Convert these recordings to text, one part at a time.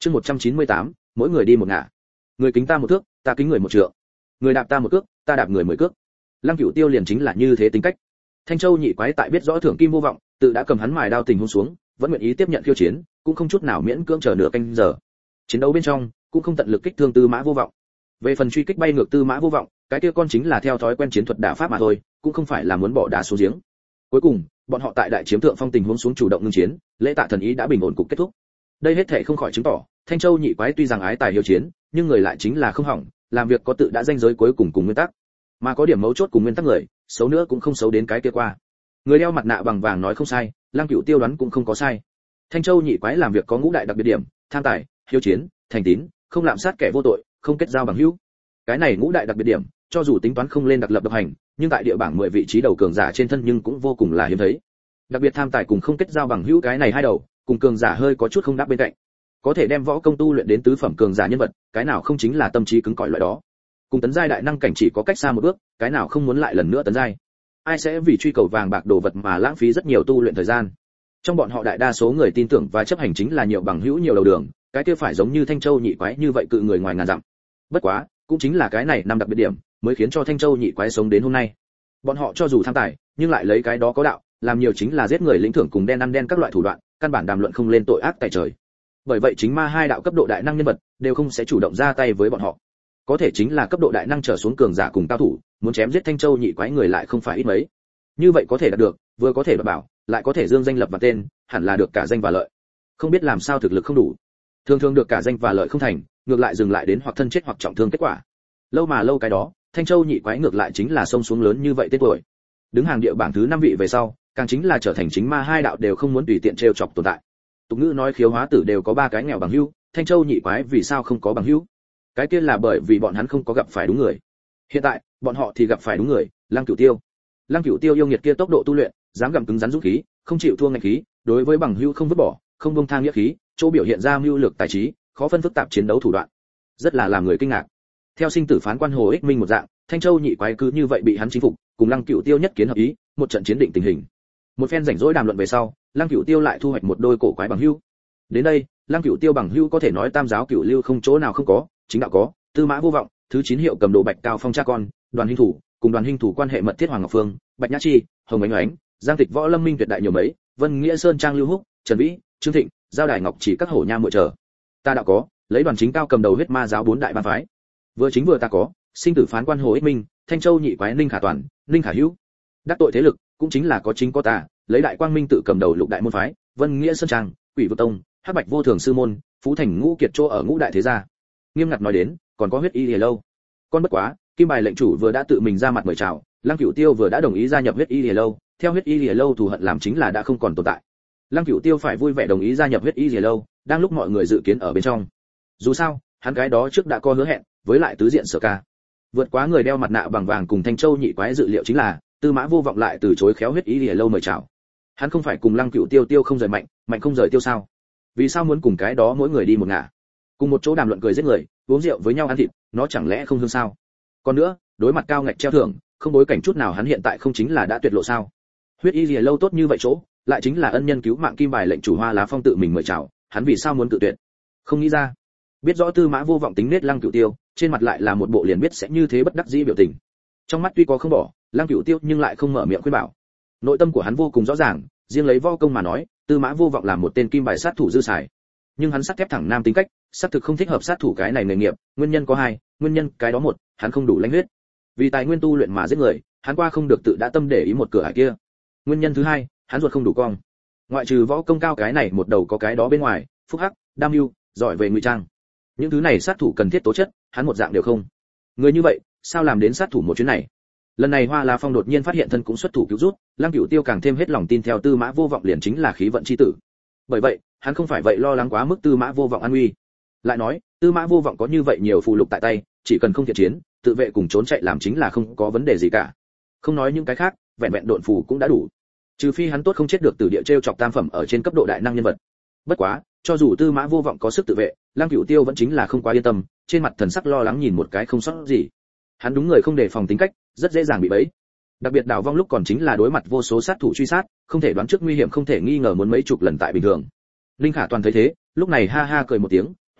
Chương 198, mỗi người đi một ngả. Người kính ta một thước, ta kính người một trượng. Người đạp ta một cước, ta đạp người 10 cước. Lăng Cửu Tiêu liền chính là như thế tính cách. Thanh Châu nhị quái tại biết rõ thưởng kim vô vọng, tự đã cầm hắn mài đao tình huống xuống, vẫn nguyện ý tiếp nhận khiêu chiến, cũng không chút nào miễn cưỡng chờ nửa canh giờ. Chiến đấu bên trong, cũng không tận lực kích thương Tư Mã Vô Vọng. Về phần truy kích bay ngược Tư Mã Vô Vọng, cái kia con chính là theo thói quen chiến thuật đả pháp mà thôi, cũng không phải là muốn bỏ đá xuống giếng. Cuối cùng, bọn họ tại đại chiếm thượng phong tình huống xuống chủ động ngưng chiến, lễ tạ thần ý đã bình ổn cục kết thúc. Đây hết thảy không khỏi chứng tỏ, Thanh Châu nhị quái tuy rằng ái tài hiếu chiến, nhưng người lại chính là không hỏng, làm việc có tự đã danh giới cuối cùng nguyên tắc. Mà có điểm mấu chốt cùng nguyên tắc người, xấu nữa cũng không xấu đến cái kia qua. Người đeo mặt nạ bằng vàng nói không sai, Lăng Cửu Tiêu đoán cũng không có sai. Thanh Châu nhị quái làm việc có ngũ đại đặc biệt điểm: tham tài, hiếu chiến, thành tín, không lạm sát kẻ vô tội, không kết giao bằng hữu. Cái này ngũ đại đặc biệt điểm, cho dù tính toán không lên đặc lập độc hành, nhưng tại địa bảng 10 vị trí đầu cường giả trên thân nhưng cũng vô cùng là hiếm thấy. Đặc biệt tham tài cùng không kết giao bằng hữu cái này hai đầu, cùng cường giả hơi có chút không đáp bên cạnh. Có thể đem võ công tu luyện đến tứ phẩm cường giả nhân vật, cái nào không chính là tâm trí cứng cỏi loại đó. Cùng tấn giai đại năng cảnh chỉ có cách xa một bước, cái nào không muốn lại lần nữa tấn giai. Ai sẽ vì truy cầu vàng bạc đồ vật mà lãng phí rất nhiều tu luyện thời gian. Trong bọn họ đại đa số người tin tưởng và chấp hành chính là nhiều bằng hữu nhiều đầu đường, cái kia phải giống như Thanh Châu nhị quái như vậy cự người ngoài ngàn dặm. Bất quá, cũng chính là cái này năm đặc biệt điểm, mới khiến cho Thanh Châu nhị quái sống đến hôm nay. Bọn họ cho dù tham tài, nhưng lại lấy cái đó có đạo, làm nhiều chính là giết người lĩnh thưởng cùng đen ăn đen các loại thủ đoạn, căn bản đàm luận không lên tội ác tại trời. Bởi vậy chính ma hai đạo cấp độ đại năng nhân vật đều không sẽ chủ động ra tay với bọn họ. Có thể chính là cấp độ đại năng trở xuống cường giả cùng cao thủ, muốn chém giết Thanh Châu nhị quái người lại không phải ít mấy. Như vậy có thể đạt được, vừa có thể đoạt bảo, lại có thể dương danh lập và tên, hẳn là được cả danh và lợi. Không biết làm sao thực lực không đủ, thường thường được cả danh và lợi không thành, ngược lại dừng lại đến hoặc thân chết hoặc trọng thương kết quả. Lâu mà lâu cái đó, Thanh Châu nhị quái ngược lại chính là sông xuống lớn như vậy tên tuổi. Đứng hàng địa bảng thứ 5 vị về sau, càng chính là trở thành chính ma hai đạo đều không muốn tùy tiện trêu chọc tồn tại. Tục ngữ nói khiếu hóa tử đều có 3 cái nghèo bằng hữu, Thanh Châu nhị quái vì sao không có bằng hữu? Cái kia là bởi vì bọn hắn không có gặp phải đúng người. Hiện tại, bọn họ thì gặp phải đúng người, Lăng Cửu Tiêu. Lăng Cửu Tiêu yêu nghiệt kia tốc độ tu luyện, dám gặm cứng rắn dũng khí, không chịu thua ngạnh khí, đối với bằng hữu không vứt bỏ, không buông tha nghĩa khí, chỗ biểu hiện ra mưu lược tài trí, khó phân phức tạp chiến đấu thủ đoạn, rất là làm người kinh ngạc. Theo sinh tử phán quan Hồ Ích Minh một dạng, Thanh Châu nhị quái cứ như vậy bị hắn chinh phục, cùng Lăng Cửu Tiêu nhất kiến hợp ý, một trận chiến định tình hình. Một phen rảnh rỗi đàm luận về sau, Lăng Cửu Tiêu lại thu hoạch một đôi cổ quái bằng hữu. Đến đây, Lăng Cửu Tiêu bằng hữu có thể nói tam giáo cửu lưu không chỗ nào không có, chính đạo có, Tư Mã Vô Vọng, thứ 9 hiệu cầm đồ Bạch Cao Phong cha con, Đoàn Hinh Thủ, cùng Đoàn Hinh Thủ quan hệ mật thiết Hoàng Ngọc Phương, Bạch Nhã Chi, Hồng Ánh Ánh, Giang Tịch Võ Lâm Minh tuyệt đại nhiều mấy, Vân Nghĩa Sơn Trang Lưu Húc, Trần Vĩ, Trương Thịnh, Giao Đài Ngọc chỉ các hổ nha muội trở. Ta đạo có, lấy Đoàn Chính Cao cầm đầu huyết ma giáo 4 đại ban phái. Vừa chính vừa ta có, sinh tử phán quan Hồ Ích Minh, Thanh Châu nhị quái Ninh Khả Toàn, Ninh Khả Hữu. Đắc tội thế lực, cũng chính là có chính có tà, lấy Đại Quang Minh tự cầm đầu lục đại môn phái, Vân Nghĩa Sơn Trang, Quỷ Vực Tông, Hắc Bạch Vô Thường sư môn, Phú Thành Ngũ Kiệt chỗ ở ngũ đại thế gia. Nghiêm ngặt nói đến, còn có huyết y lìa lâu. Con bất quá, Kim Bài lệnh chủ vừa đã tự mình ra mặt mời chào, Lăng Cửu Tiêu vừa đã đồng ý gia nhập huyết y lìa lâu, theo huyết y lìa lâu thù hận làm chính là đã không còn tồn tại. Lăng Cửu Tiêu phải vui vẻ đồng ý gia nhập huyết y lìa lâu, đang lúc mọi người dự kiến ở bên trong. Dù sao, hắn cái đó trước đã có hứa hẹn, với lại tứ diện Sở Ca. Vượt quá người đeo mặt nạ bằng vàng cùng Thanh Châu nhị quái dự liệu chính là, Tư Mã Vô Vọng lại từ chối khéo huyết y lìa lâu mời chào. Hắn không phải cùng Lăng Cửu Tiêu tiêu không rời mạnh, mạnh không rời tiêu sao? Vì sao muốn cùng cái đó mỗi người đi một ngả? Cùng một chỗ đàm luận cười giết người, uống rượu với nhau ăn thịt, nó chẳng lẽ không hương sao? Còn nữa, đối mặt cao ngạch treo thưởng, không bối cảnh chút nào hắn hiện tại không chính là đã tuyệt lộ sao? Huyết y lìa lâu tốt như vậy chỗ, lại chính là ân nhân cứu mạng Kim Bài lệnh chủ Hoa Lá Phong tự mình mời chào, hắn vì sao muốn cự tuyệt? Không nghĩ ra. Biết rõ Tư Mã Vô Vọng tính nết Lăng Cửu Tiêu, trên mặt lại là một bộ liền biết sẽ như thế bất đắc dĩ biểu tình. Trong mắt tuy có không bỏ, Lăng Cửu Tiêu nhưng lại không mở miệng khuyên bảo. Nội tâm của hắn vô cùng rõ ràng, riêng lấy võ công mà nói, Tư Mã Vô Vọng là một tên kim bài sát thủ dư xài. Nhưng hắn sắt thép thẳng nam tính cách, xác thực không thích hợp sát thủ cái này nghề nghiệp, nguyên nhân có 2, nguyên nhân cái đó một, hắn không đủ lãnh huyết. Vì tài nguyên tu luyện mà giết người, hắn qua không được tự đã tâm để ý một cửa ải kia. Nguyên nhân thứ 2, hắn ruột không đủ cong. Ngoại trừ võ công cao cái này một đầu có cái đó bên ngoài, phúc hắc, đam mưu, giỏi về ngụy trang. Những thứ này sát thủ cần thiết tố chất, hắn một dạng đều không. Người như vậy, sao làm đến sát thủ một chuyến này? Lần này Hoa La Phong đột nhiên phát hiện thân cũng xuất thủ cứu rút, Lăng Cửu Tiêu càng thêm hết lòng tin theo Tư Mã Vô Vọng liền chính là khí vận chi tử. Bởi vậy, hắn không phải vậy lo lắng quá mức Tư Mã Vô Vọng an nguy. Lại nói, Tư Mã Vô Vọng có như vậy nhiều phù lục tại tay, chỉ cần không thiện chiến, tự vệ cùng trốn chạy làm chính là không có vấn đề gì cả. Không nói những cái khác, vẹn vẹn độn phù cũng đã đủ. Trừ phi hắn tốt không chết được từ địa trêu chọc tam phẩm ở trên cấp độ đại năng nhân vật. Bất quá, cho dù Tư Mã Vô Vọng có sức tự vệ, Lăng Cửu Tiêu vẫn chính là không quá yên tâm, trên mặt thần sắc lo lắng nhìn một cái không sót gì. Hắn đúng người không đề phòng tính cách, rất dễ dàng bị bẫy. Đặc biệt Đào Vong lúc còn chính là đối mặt vô số sát thủ truy sát, không thể đoán trước nguy hiểm không thể nghi ngờ muốn mấy chục lần tại bình thường. Linh Khả Toàn thấy thế, lúc này ha ha cười một tiếng,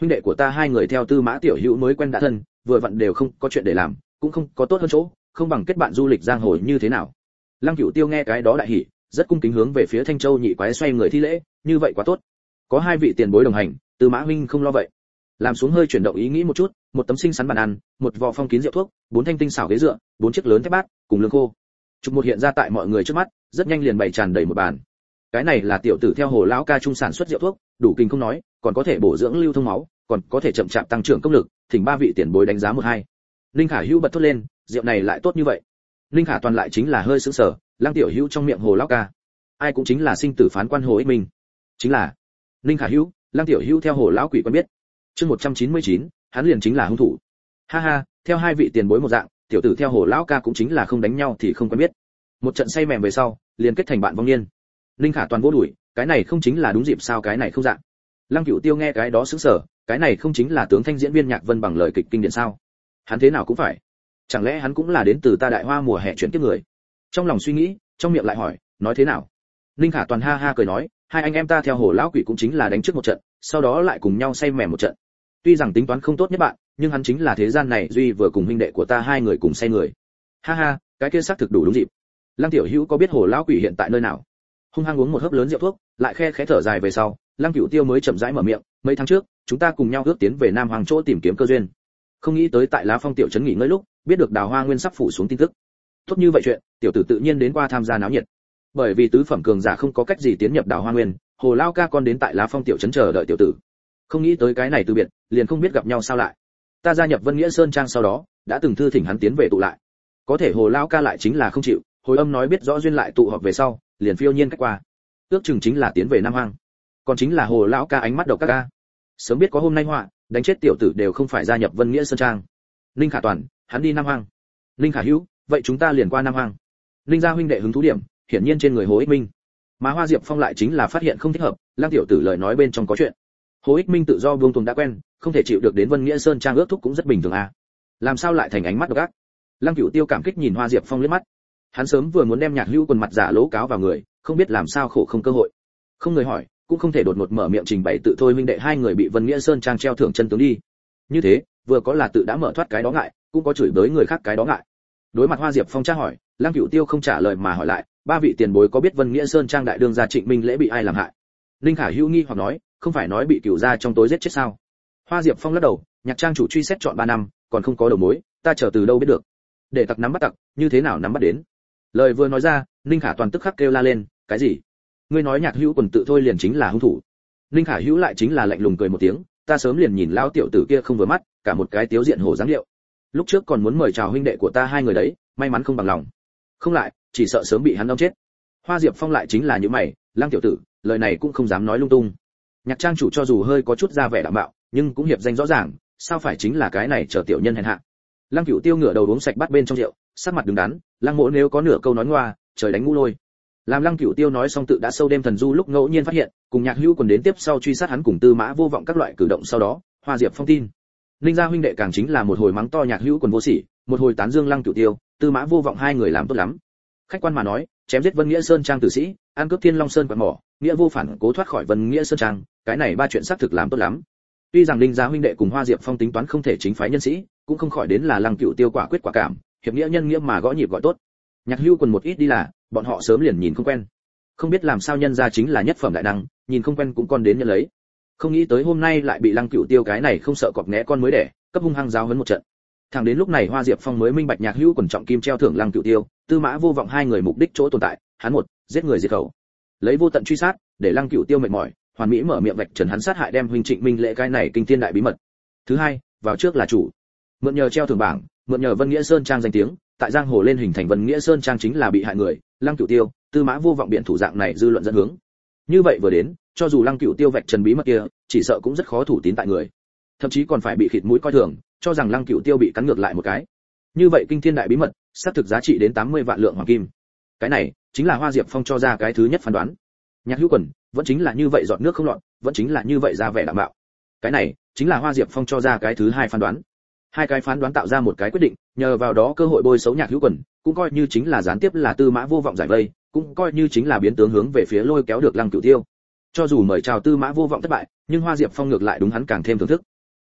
huynh đệ của ta hai người theo Tư Mã tiểu hữu mới quen đã thân, vừa vặn đều không có chuyện để làm, cũng không có tốt hơn chỗ, không bằng kết bạn du lịch giang hồ như thế nào. Lăng Cửu Tiêu nghe cái đó đại hỉ, rất cung kính hướng về phía Thanh Châu nhị quái xoay người thi lễ, như vậy quá tốt. Có hai vị tiền bối đồng hành, Tư Mã huynh không lo vậy. Làm xuống hơi chuyển động ý nghĩ một chút, một tấm sinh sắn bàn ăn, một vò phong kín rượu thuốc, bốn thanh tinh xảo ghế dựa, bốn chiếc lớn thép bát, cùng lương khô. Chụp một hiện ra tại mọi người trước mắt, rất nhanh liền bày tràn đầy một bàn. Cái này là tiểu tử theo Hồ lão ca trung sản xuất rượu thuốc, đủ kinh không nói, còn có thể bổ dưỡng lưu thông máu, còn có thể chậm chạp tăng trưởng công lực, thỉnh ba vị tiền bối đánh giá một hai. Linh Khả Hữu bật thốt lên, rượu này lại tốt như vậy. Linh Khả toàn lại chính là hơi sững sờ, Lăng tiểu hữu trong miệng Hồ lão ca, ai cũng chính là sinh tử phán quan Hồ Ích Minh. Chính là Linh Khả Hữu, Lăng tiểu hữu theo Hồ lão quỷ quen biết. Chương 199, hắn liền chính là hung thủ. Ha ha, theo hai vị tiền bối một dạng, tiểu tử theo Hồ lão ca cũng chính là không đánh nhau thì không quen biết. Một trận say mềm về sau, liền kết thành bạn vong niên. Linh Khả toàn vỗ đùi, cái này không chính là đúng dịp sao, cái này không dạng. Lăng Cửu Tiêu nghe cái đó sững sờ, cái này không chính là tướng thanh diễn viên Nhạc Vân bằng lời kịch kinh điển sao? Hắn thế nào cũng phải. Chẳng lẽ hắn cũng là đến từ ta Đại Hoa mùa hè chuyển kiếp người? Trong lòng suy nghĩ, trong miệng lại hỏi, nói thế nào? Linh Khả toàn ha ha cười nói, hai anh em ta theo Hồ lão quỷ cũng chính là đánh trước một trận, sau đó lại cùng nhau say mềm một trận. Tuy rằng tính toán không tốt nhất bạn, nhưng hắn chính là thế gian này duy vừa cùng huynh đệ của ta hai người cùng say người. Ha ha, cái kia xác thực đủ đúng dịp. Lăng tiểu hữu có biết Hồ lão quỷ hiện tại nơi nào? Hung hăng uống một hớp lớn rượu thuốc, lại khe khẽ thở dài về sau, Lăng Cửu Tiêu mới chậm rãi mở miệng, mấy tháng trước, chúng ta cùng nhau ước tiến về Nam Hoàng chỗ tìm kiếm cơ duyên. Không nghĩ tới tại Lá Phong tiểu trấn nghỉ ngơi lúc, biết được Đào Hoa Nguyên sắp phủ xuống tin tức. Tốt như vậy chuyện, tiểu tử tự nhiên đến qua tham gia náo nhiệt. Bởi vì tứ phẩm cường giả không có cách gì tiến nhập Đào Hoa Nguyên, Hồ lão ca con đến tại Lá Phong tiểu trấn chờ đợi tiểu tử. Không nghĩ tới cái này từ biệt, liền không biết gặp nhau sao lại. Ta gia nhập Vân Nghĩa Sơn Trang sau đó, đã từng thư thỉnh hắn tiến về tụ lại. Có thể Hồ lão ca lại chính là không chịu, hồi âm nói biết rõ duyên lại tụ họp về sau, liền phiêu nhiên cách qua. Ước chừng chính là tiến về Nam Hoang. Còn chính là Hồ lão ca ánh mắt độc các ca. Sớm biết có hôm nay họa, đánh chết tiểu tử đều không phải gia nhập Vân Nghĩa Sơn Trang. Linh Khả toàn, hắn đi Nam Hoang. Linh Khả Hữu, vậy chúng ta liền qua Nam Hoang. Linh gia huynh đệ hứng thú điểm, hiển nhiên trên người Hồ Ích Minh. Mà Hoa Diệp Phong lại chính là phát hiện không thích hợp, Lăng tiểu tử lời nói bên trong có chuyện. Hồ Ích Minh tự do buông tuồng đã quen, không thể chịu được đến Vân Nghĩa Sơn Trang ước thúc cũng rất bình thường à. Làm sao lại thành ánh mắt độc ác? Lăng Cửu Tiêu cảm kích nhìn Hoa Diệp Phong liếc mắt. Hắn sớm vừa muốn đem Nhạc Hữu quần mặt giả lỗ cáo vào người, không biết làm sao khổ không cơ hội. Không người hỏi, cũng không thể đột ngột mở miệng trình bày tự thôi huynh đệ hai người bị Vân Nghĩa Sơn Trang treo thưởng chân tướng đi. Như thế, vừa có là tự đã mở thoát cái đó ngại, cũng có chửi bới người khác cái đó ngại. Đối mặt Hoa Diệp Phong tra hỏi, Lăng Cửu Tiêu không trả lời mà hỏi lại, ba vị tiền bối có biết Vân Nghĩa Sơn Trang đại đương gia Trịnh Minh Lễ bị ai làm hại? Linh Khả Hữu nghi hoặc nói, không phải nói bị cửu gia trong tối giết chết sao? Hoa Diệp Phong lắc đầu, Nhạc trang chủ truy xét chọn 3 năm, còn không có đầu mối, ta chờ từ đâu biết được? Để tặc nắm bắt tặc, như thế nào nắm bắt đến? Lời vừa nói ra, Linh Khả toàn tức khắc kêu la lên, cái gì? Ngươi nói Nhạc Hữu quần tự thôi liền chính là hung thủ? Linh Khả Hữu lại chính là lạnh lùng cười một tiếng, ta sớm liền nhìn lão tiểu tử kia không vừa mắt, cả một cái tiếu diện hổ dáng điệu. Lúc trước còn muốn mời chào huynh đệ của ta hai người đấy, may mắn không bằng lòng. Không lại, chỉ sợ sớm bị hắn đâm chết. Hoa Diệp Phong lại chính là như mày, Lăng tiểu tử, lời này cũng không dám nói lung tung. Nhạc trang chủ cho dù hơi có chút ra vẻ đạm bạo, nhưng cũng hiệp danh rõ ràng, sao phải chính là cái này chờ tiểu nhân hèn hạ. Lăng Cửu Tiêu ngửa đầu uống sạch bát bên trong rượu, sắc mặt đứng đắn, Lăng Mỗ nếu có nửa câu nói ngoa, trời đánh ngũ lôi. Làm Lăng Cửu Tiêu nói xong tự đã sâu đêm thần du lúc ngẫu nhiên phát hiện, cùng Nhạc Hữu còn đến tiếp sau truy sát hắn cùng Tư Mã vô vọng các loại cử động sau đó, Hoa Diệp Phong tin. Ninh gia huynh đệ càng chính là một hồi mắng to Nhạc Hữu còn vô sỉ, một hồi tán dương Lăng Cửu Tiêu, Tư Mã vô vọng hai người làm tốt lắm. Khách quan mà nói, chém giết Vân Nghĩa Sơn Trang tử sĩ, ăn cướp Thiên Long Sơn quạt mỏ, nghĩa vô phản cố thoát khỏi Vân Nghĩa Sơn Trang, cái này ba chuyện xác thực làm tốt lắm. Tuy rằng Ninh gia huynh đệ cùng Hoa Diệp Phong tính toán không thể chính phái nhân sĩ, cũng không khỏi đến là Lăng Cửu Tiêu quả quyết quả cảm, hiệp nghĩa nhân nghĩa mà gõ nhịp gọi tốt. Nhạc Hữu còn một ít đi là, bọn họ sớm liền nhìn không quen. Không biết làm sao nhân gia chính là nhất phẩm đại năng, nhìn không quen cũng con đến nhận lấy. Không nghĩ tới hôm nay lại bị Lăng Cửu Tiêu cái này không sợ cọp nghé con mới đẻ, cấp hung hăng giáo huấn một trận. Thẳng đến lúc này Hoa Diệp Phong mới minh bạch Nhạc Hữu quần trọng kim treo thưởng Lăng Cửu Tiêu, Tư Mã vô vọng hai người mục đích chỗ tồn tại, hắn một, giết người diệt khẩu. Lấy vô tận truy sát, để Lăng Cửu Tiêu mệt mỏi, hoàn mỹ mở miệng vạch trần hắn sát hại đem huynh Trịnh Minh Lễ cái này kinh thiên đại bí mật. Thứ hai, vào trước là chủ. Mượn nhờ treo thưởng bảng, mượn nhờ Vân Nghĩa Sơn Trang danh tiếng, tại giang hồ lên hình thành Vân Nghĩa Sơn Trang chính là bị hại người, Lăng Cửu Tiêu, Tư Mã vô vọng biện thủ dạng này dư luận dẫn hướng. Như vậy vừa đến, cho dù Lăng Cửu Tiêu vạch trần bí mật kia, chỉ sợ cũng rất khó thủ tín tại người. Thậm chí còn phải bị khịt mũi coi thường, cho rằng Lăng Cửu Tiêu bị cắn ngược lại một cái. Như vậy kinh thiên đại bí mật, xác thực giá trị đến 80 vạn lượng hoàng kim. Cái này chính là Hoa Diệp Phong cho ra cái thứ nhất phán đoán. Nhạc Hữu quần vẫn chính là như vậy giọt nước không lọt, vẫn chính là như vậy ra vẻ đạm bạo. Cái này chính là Hoa Diệp Phong cho ra cái thứ hai phán đoán. Hai cái phán đoán tạo ra một cái quyết định, nhờ vào đó cơ hội bôi xấu Nhạc Hữu quần, cũng coi như chính là gián tiếp là Tư Mã vô vọng giải vây, cũng coi như chính là biến tướng hướng về phía lôi kéo được Lăng Cửu Tiêu. Cho dù mời chào Tư Mã vô vọng thất bại, nhưng Hoa Diệp Phong ngược lại đúng hắn càng thêm thưởng thức.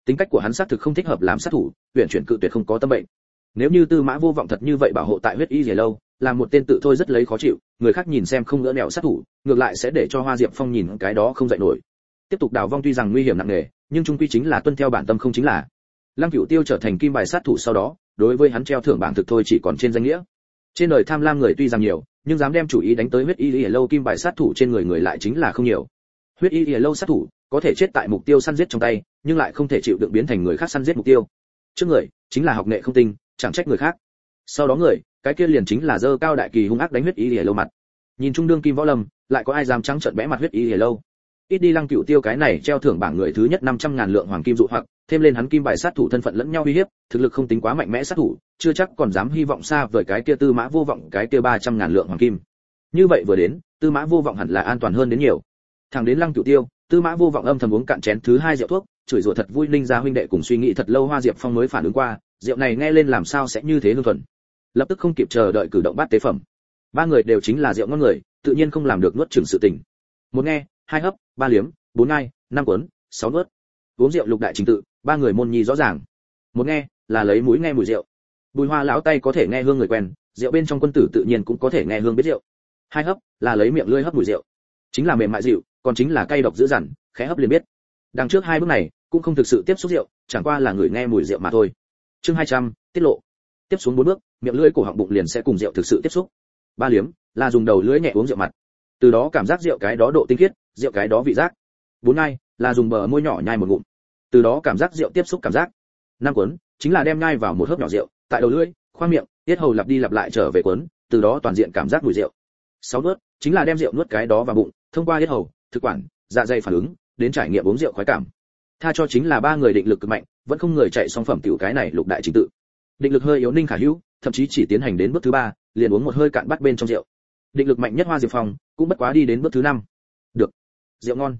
Tính cách của hắn xác thực không thích hợp làm sát thủ, uyển chuyển cự tuyệt không có tâm bệnh. Nếu như Tư Mã Vô Vọng thật như vậy bảo hộ tại huyết y Diệp lâu, là một tên tự thôi rất lấy khó chịu, người khác nhìn xem không ngỡ nẹo sát thủ, ngược lại sẽ để cho Hoa Diệp Phong nhìn cái đó không dậy nổi. Tiếp tục đào vong tuy rằng nguy hiểm nặng nề, nhưng chung quy chính là tuân theo bản tâm không chính là. Lăng Cửu Tiêu trở thành kim bài sát thủ sau đó, đối với hắn treo thưởng bảng thực thôi chỉ còn trên danh nghĩa. Trên đời tham lam người tuy rằng nhiều, nhưng dám đem chủ ý đánh tới huyết y Diệp lâu kim bài sát thủ trên người lại chính là không nhiều. Huyết y Diệp lâu sát thủ có thể chết tại mục tiêu săn giết trong tay, nhưng lại không thể chịu đựng biến thành người khác săn giết mục tiêu. Trước người chính là học nghệ không tinh, chẳng trách người khác. Sau đó người, cái kia liền chính là dơ cao đại kỳ hung ác đánh huyết y Diệp lâu mặt. Nhìn trung đương kim võ lâm, lại có ai dám trắng trợn bẽ mặt huyết y Diệp lâu. Ít đi Lăng Cửu Tiêu cái này treo thưởng bảng người thứ nhất 500.000 lượng hoàng kim dụ hoặc, thêm lên hắn kim bài sát thủ thân phận lẫn nhau uy hiếp, thực lực không tính quá mạnh mẽ sát thủ, chưa chắc còn dám hy vọng xa vời cái kia Tư Mã Vô Vọng cái kia 300.000 lượng hoàng kim. Như vậy vừa đến, Tư Mã Vô Vọng hẳn là an toàn hơn đến nhiều. Thẳng đến Lăng Cửu Tiêu, Tư Mã Vô Vọng âm thầm uống cạn chén thứ hai rượu thuốc, chửi rủa thật vui Ninh gia huynh đệ cùng suy nghĩ thật lâu Hoa Diệp Phong mới phản ứng qua, rượu này nghe lên làm sao sẽ như thế hương thuần. Lập tức không kịp chờ đợi cử động bát tế phẩm. Ba người đều chính là rượu ngon người, tự nhiên không làm được nuốt chửng sự tình. Một nghe, hai hấp, ba liếm, bốn ngai, năm cuốn, sáu nuốt. Uống rượu lục đại trình tự, ba người môn nhi rõ ràng. Một nghe, là lấy mũi nghe mùi rượu. Bùi Hoa lão tay có thể nghe hương người quen, rượu bên trong quân tử tự nhiên cũng có thể nghe hương biết rượu. Hai hấp, là lấy miệng lưỡi hấp mùi rượu. Chính là mềm mại dịu, còn chính là cay độc dữ dằn, khẽ hấp liền biết. Đằng trước hai bước này, cũng không thực sự tiếp xúc rượu, chẳng qua là người nghe mùi rượu mà thôi. Chương 200, tiết lộ. Tiếp xuống 4 bước, miệng lưỡi cổ họng bụng liền sẽ cùng rượu thực sự tiếp xúc. Ba liếm, là dùng đầu lưỡi nhẹ uống rượu mặt. Từ đó cảm giác rượu cái đó độ tinh khiết, rượu cái đó vị giác. Bốn ngai, là dùng bờ môi nhỏ nhai một ngụm. Từ đó cảm giác rượu tiếp xúc cảm giác. Năm cuốn, chính là đem nhai vào một hớp nhỏ rượu, tại đầu lưỡi, khoang miệng, tiết hầu lặp đi lặp lại trở về cuốn, từ đó toàn diện cảm giác mùi rượu. Sáu nuốt, chính là đem rượu nuốt cái đó vào bụng, thông qua tiết hầu, thực quản, dạ dày phản ứng, đến trải nghiệm uống rượu khoái cảm. Tha cho chính là ba người định lực cực mạnh, vẫn không người chạy song phẩm tiểu cái này lục đại trình tự. Định lực hơi yếu Ninh Khả Hữu, thậm chí chỉ tiến hành đến bước thứ 3, liền uống một hơi cạn bắt bên trong rượu. Định lực mạnh nhất Hoa Diệp Phong, cũng bất quá đi đến bước thứ 5. Được. Rượu ngon.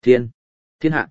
Thiên hạ.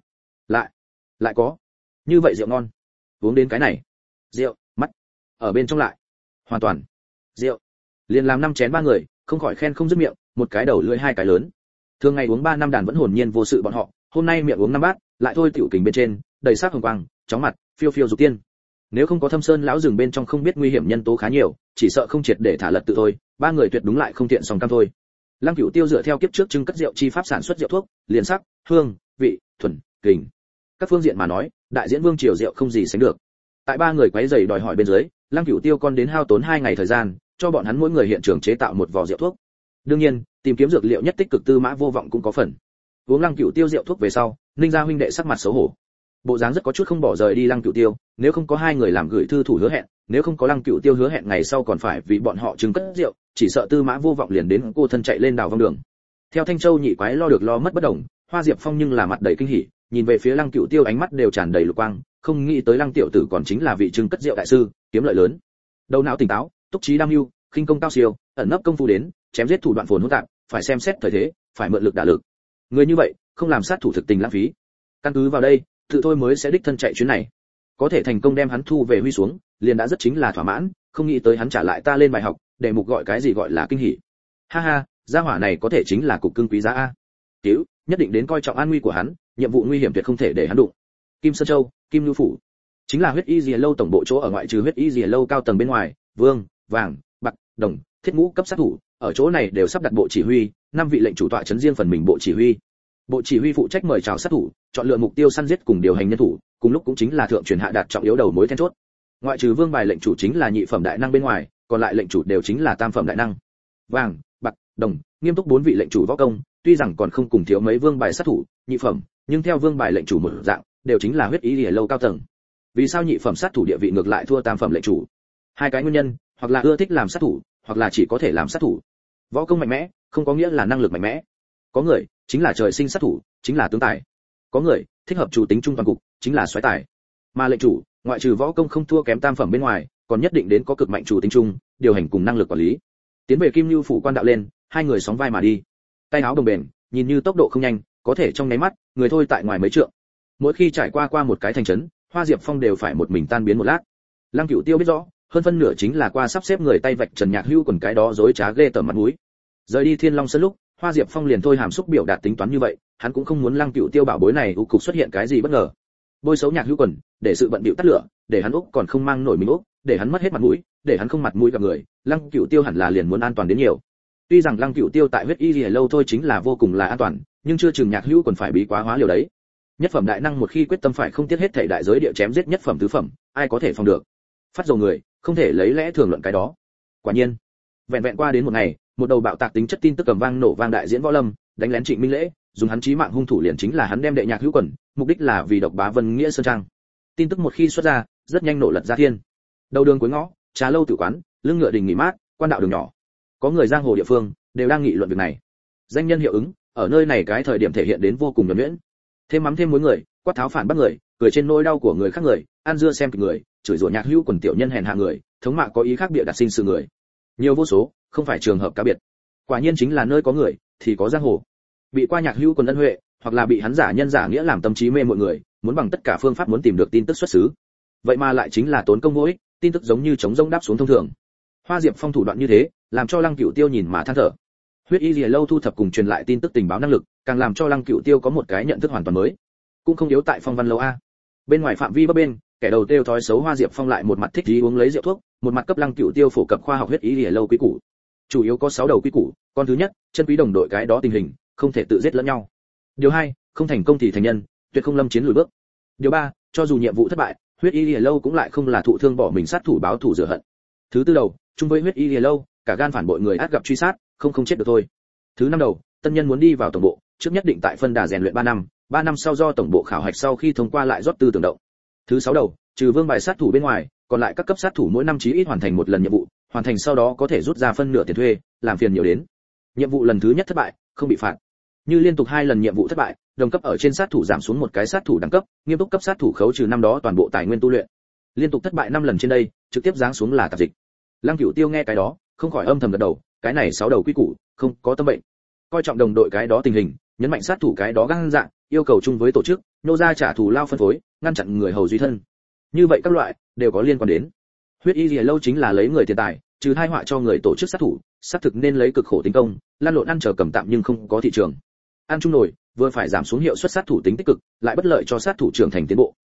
Lại có. Như vậy rượu ngon. Uống đến cái này. Rượu, mắt. Ở bên trong lại. Hoàn toàn. Rượu. Liền làm 5 chén ba người, không khỏi khen không dứt miệng, một cái đầu lưỡi hai cái lớn. Thường ngày uống 3 năm đàn vẫn hồn nhiên vô sự bọn họ, hôm nay miệng uống 5 bát, lại thôi tiểu kình bên trên, đầy sắc hồng quang, chóng mặt, phiêu phiêu dục tiên. Nếu không có Thâm Sơn lão rừng bên trong không biết nguy hiểm nhân tố khá nhiều, chỉ sợ không triệt để thả lật tự thôi, ba người tuyệt đúng lại không tiện sòng cam thôi. Lăng Cửu Tiêu dựa theo kiếp trước trưng cất rượu chi pháp sản xuất rượu thuốc, liền sắc, hương, vị, thuần, kình. Các phương diện mà nói, đại diễn vương triều rượu không gì sánh được. Tại ba người quấy rầy đòi hỏi bên dưới, Lăng Cửu Tiêu còn đến hao tốn 2 ngày thời gian, cho bọn hắn mỗi người hiện trường chế tạo một vò rượu thuốc. Đương nhiên, tìm kiếm dược liệu nhất tích cực Tư Mã Vô Vọng cũng có phần. Uống Lăng Cửu Tiêu rượu thuốc về sau, Ninh gia huynh đệ sắc mặt xấu hổ. Bộ dáng rất có chút không bỏ rời đi Lăng Cửu Tiêu, nếu không có hai người làm gửi thư thủ hứa hẹn, nếu không có Lăng Cửu Tiêu hứa hẹn ngày sau còn phải vì bọn họ trưng cất rượu, chỉ sợ Tư Mã Vô Vọng liền đến cô thân chạy lên đào vong đường. Theo Thanh Châu nhị quái lo được lo mất bất đồng, Hoa Diệp Phong nhưng là mặt đầy kinh hỉ, nhìn về phía Lăng Cửu Tiêu ánh mắt đều tràn đầy lục quang, không nghĩ tới Lăng tiểu tử còn chính là vị trưng cất rượu đại sư, kiếm lợi lớn. Đầu não tỉnh táo, túc trí đam mưu, khinh công cao siêu, ẩn nấp công phu đến, chém giết thủ đoạn phồn hỗn tạp, phải xem xét thời thế, phải mượn lực đả lực. Người như vậy, không làm sát thủ thực tình lãng phí. Căn cứ vào đây, tự thôi mới sẽ đích thân chạy chuyến này. Có thể thành công đem hắn thu về huy xuống, liền đã rất chính là thỏa mãn, không nghĩ tới hắn trả lại ta lên bài học, đề mục gọi cái gì gọi là kinh hỉ. Ha ha, gia hỏa này có thể chính là cục cưng quý giá a. Tiểu, nhất định đến coi trọng an nguy của hắn, nhiệm vụ nguy hiểm tuyệt không thể để hắn đụng. Kim Sơn Châu, Kim Nhu phủ, chính là huyết y Diệp lâu tổng bộ chỗ ở ngoại trừ huyết y Diệp lâu cao tầng bên ngoài, vương, vàng, bạc, đồng, thiết ngũ cấp sát thủ, ở chỗ này đều sắp đặt bộ chỉ huy, 5 vị lệnh chủ tọa trấn riêng phần mình bộ chỉ huy. Bộ chỉ huy phụ trách mời chào sát thủ, chọn lựa mục tiêu săn giết cùng điều hành nhân thủ, cùng lúc cũng chính là thượng truyền hạ đạt trọng yếu đầu mối then chốt. Ngoại trừ vương bài lệnh chủ chính là nhị phẩm đại năng bên ngoài, còn lại lệnh chủ đều chính là tam phẩm đại năng. Vàng, bạc, đồng, nghiêm túc 4 vị lệnh chủ võ công, tuy rằng còn không cùng thiếu mấy vương bài sát thủ, nhị phẩm, nhưng theo vương bài lệnh chủ một dạng, đều chính là huyết ý lìa lâu cao tầng. Vì sao nhị phẩm sát thủ địa vị ngược lại thua tam phẩm lệnh chủ? Hai cái nguyên nhân, hoặc là ưa thích làm sát thủ, hoặc là chỉ có thể làm sát thủ. Võ công mạnh mẽ, không có nghĩa là năng lực mạnh mẽ. Có người chính là trời sinh sát thủ, chính là tướng tài. Có người thích hợp chủ tính trung toàn cục, chính là soái tài. Mà lệnh chủ, ngoại trừ võ công không thua kém tam phẩm bên ngoài, còn nhất định đến có cực mạnh chủ tính trung, điều hành cùng năng lực quản lý. Tiến về Kim Nưu phủ quan đạo lên, hai người sóng vai mà đi. Tay áo đồng bền, nhìn như tốc độ không nhanh, có thể trong nháy mắt, người thôi tại ngoài mấy trượng. Mỗi khi trải qua một cái thành trấn, Hoa Diệp Phong đều phải một mình tan biến một lát. Lăng Cửu Tiêu biết rõ, hơn phân nửa chính là qua sắp xếp người tay vạch Trần Nhạc Hưu quần cái đó dối trá ghê tởm mặt mũi. Rời đi Thiên Long Sơn lúc, Hoa Diệp Phong liền thôi hàm xúc biểu đạt tính toán như vậy, hắn cũng không muốn Lăng Cửu Tiêu bảo bối này u cục xuất hiện cái gì bất ngờ. bôi xấu Nhạc Hữu Quần, để sự bận bịu tắt lửa, để hắn úc còn không mang nổi mình úc, để hắn mất hết mặt mũi, để hắn không mặt mũi gặp người, Lăng Cửu Tiêu hẳn là liền muốn an toàn đến nhiều. Tuy rằng Lăng Cửu Tiêu tại huyết y lìa lâu thôi chính là vô cùng là an toàn, nhưng chưa chừng Nhạc Hữu Quần phải bí quá hóa liều đấy. Nhất phẩm đại năng một khi quyết tâm phải không tiếc hết thảy đại giới địa chém giết nhất phẩm tứ phẩm, ai có thể phòng được? Phát dầu người, không thể lấy lẽ thường luận cái đó. Quả nhiên, vẹn vẹn qua đến một ngày, một đầu bạo tạc tính chất tin tức cầm vang nổ vang đại diễn võ lâm, đánh lén Trịnh Minh Lễ, dùng hắn chí mạng hung thủ liền chính là hắn đem đệ Nhạc Hữu Quần, mục đích là vì độc bá Vân Nghĩa Sơn Trang. Tin tức một khi xuất ra, rất nhanh nổ lật ra thiên. Đầu đường cuối ngõ, trà lâu tử quán, lưng ngựa đình nghỉ mát, quan đạo đường nhỏ, có người giang hồ địa phương đều đang nghị luận việc này. Danh nhân hiệu ứng ở nơi này cái thời điểm thể hiện đến vô cùng nhuần nhuyễn. Thêm mắm thêm muối người, quát tháo phản bác người, cười trên nỗi đau của người khác người, ăn dưa xem kịch người, chửi rủa Nhạc Hữu Quần tiểu nhân hèn hạ người, thống mạ có ý khác bịa đặt sinh sự người. Nhiều vô số, không phải trường hợp cá biệt. Quả nhiên chính là nơi có người thì có giang hồ. Bị qua Nhạc Hữu Quần ân huệ, hoặc là bị hắn giả nhân giả nghĩa làm tâm trí mê mọi người, muốn bằng tất cả phương pháp muốn tìm được tin tức xuất xứ. Vậy mà lại chính là tốn công vô ích, tin tức giống như chống rông đáp xuống thông thường. Hoa Diệp Phong thủ đoạn như thế, làm cho Lăng Cửu Tiêu nhìn mà than thở. Huyết y lìa lâu thu thập cùng truyền lại tin tức tình báo năng lực, càng làm cho Lăng Cửu Tiêu có một cái nhận thức hoàn toàn mới. Cũng không yếu tại Phong Văn lâu a. Bên ngoài phạm vi bấp bên, kẻ đầu tiêu thói xấu Hoa Diệp Phong lại một mặt thích ý uống lấy rượu thuốc, một mặt cấp Lăng Cửu Tiêu phổ cập khoa học huyết y lìa lâu quý củ. Chủ yếu có 6 đầu quý củ, con thứ nhất, chân quý đồng đội cái đó tình hình, không thể tự giết lẫn nhau. Điều 2, không thành công thì thành nhân, tuyệt không lâm chiến lùi bước. Điều 3, cho dù nhiệm vụ thất bại, huyết y lìa lâu cũng lại không là thụ thương bỏ mình sát thủ báo thù rửa hận. Thứ tư đầu, chung với huyết y lìa lâu, cả gan phản bội người át gặp truy sát, không chết được thôi. Thứ năm đầu, tân nhân muốn đi vào tổng bộ, trước nhất định tại phân đà rèn luyện 3 năm sau do tổng bộ khảo hạch sau khi thông qua lại rót tư tưởng động. Thứ 6 đầu, trừ vương bài sát thủ bên ngoài, còn lại các cấp sát thủ mỗi năm chí ít hoàn thành một lần nhiệm vụ, hoàn thành sau đó có thể rút ra phân nửa tiền thuê, làm phiền nhiều đến. Nhiệm vụ lần thứ nhất thất bại, không bị phạt. Như liên tục 2 lần nhiệm vụ thất bại, đồng cấp ở trên sát thủ giảm xuống một cái sát thủ đẳng cấp, nghiêm túc cấp sát thủ khấu trừ năm đó toàn bộ tài nguyên tu luyện. Liên tục thất bại 5 lần trên đây, trực tiếp giáng xuống là tạp dịch. Lăng Cửu Tiêu nghe cái đó, không khỏi âm thầm gật đầu, cái này 6 đầu quy củ, không có tâm bệnh. Coi trọng đồng đội cái đó tình hình, nhấn mạnh sát thủ cái đó gan dạng, yêu cầu chung với tổ chức, nô ra trả thù lao phân phối, ngăn chặn người hầu duy thân. Như vậy các loại đều có liên quan đến. Huyết y lìa lâu chính là lấy người tiền tài, trừ tai họa cho người tổ chức sát thủ, xác thực nên lấy cực khổ tính công, lan lộn ăn chờ cầm tạm nhưng không có thị trường. Ăn chung nổi, vừa phải giảm xuống hiệu suất sát thủ tính tích cực, lại bất lợi cho sát thủ trưởng thành tiến bộ.